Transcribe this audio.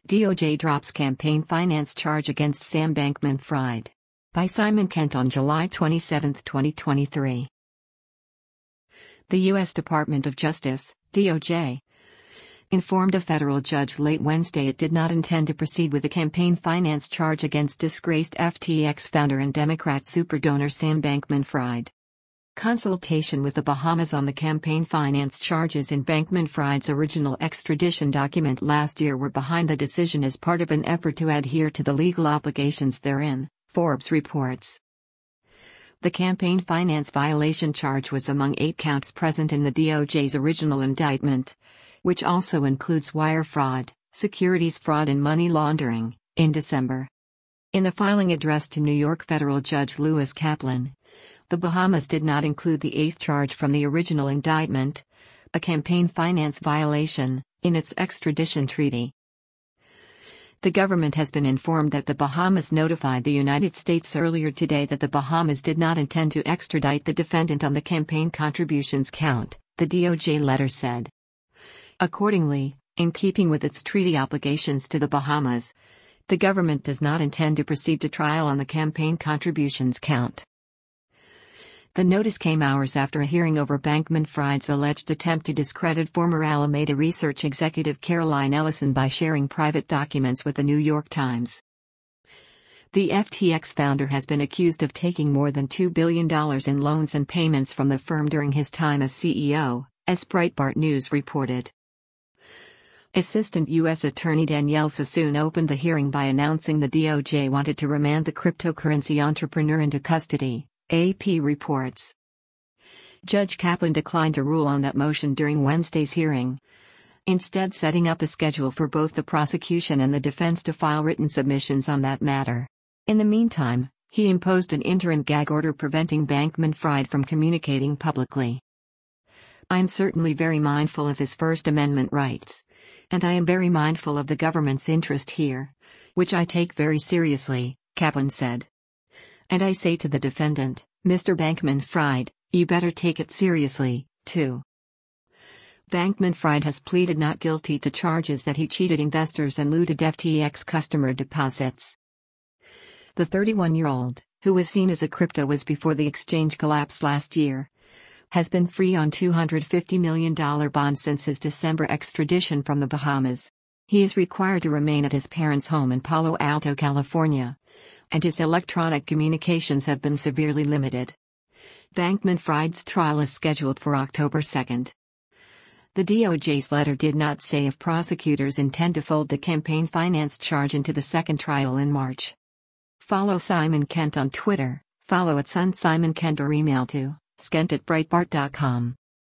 DOJ drops campaign finance charge against Sam Bankman-Fried. By Simon Kent on July 27, 2023. The U.S. Department of Justice, DOJ, informed a federal judge late Wednesday it did not intend to proceed with a campaign finance charge against disgraced FTX founder and Democrat superdonor Sam Bankman-Fried. Consultation with the Bahamas on the campaign finance charges in Bankman-Fried's original extradition document last year were behind the decision as part of an effort to adhere to the legal obligations therein, Forbes reports. The campaign finance violation charge was among 8 counts present in the DOJ's original indictment, which also includes wire fraud, securities fraud and money laundering, in December. In the filing addressed to New York federal judge Lewis Kaplan, the Bahamas did not include the 8th charge from the original indictment, a campaign finance violation, in its extradition treaty. The government has been informed that the Bahamas notified the United States earlier today that the Bahamas did not intend to extradite the defendant on the campaign contributions count, the DOJ letter said. Accordingly, in keeping with its treaty obligations to the Bahamas, the government does not intend to proceed to trial on the campaign contributions count. The notice came hours after a hearing over Bankman-Fried's alleged attempt to discredit former Alameda Research executive Caroline Ellison by sharing private documents with the New York Times. The FTX founder has been accused of taking more than $2 billion in loans and payments from the firm during his time as CEO, as Breitbart News reported. Assistant U.S. Attorney Danielle Sassoon opened the hearing by announcing the DOJ wanted to remand the cryptocurrency entrepreneur into custody, AP reports. Judge Kaplan declined to rule on that motion during Wednesday's hearing, instead setting up a schedule for both the prosecution and the defense to file written submissions on that matter. In the meantime, he imposed an interim gag order preventing Bankman-Fried from communicating publicly. "I am certainly very mindful of his First Amendment rights, and I am very mindful of the government's interest here, which I take very seriously," Kaplan said. "And I say to the defendant, Mr. Bankman-Fried, you better take it seriously, too." Bankman-Fried has pleaded not guilty to charges that he cheated investors and looted FTX customer deposits. The 31-year-old, who was seen as a crypto whiz before the exchange collapsed last year, has been free on $250 million bond since his December extradition from the Bahamas. He is required to remain at his parents' home in Palo Alto, California, and his electronic communications have been severely limited. Bankman-Fried's trial is scheduled for October 2. The DOJ's letter did not say if prosecutors intend to fold the campaign finance charge into the second trial in March. Follow Simon Kent on Twitter, follow @SunSimonKent or email to skent@breitbart.com.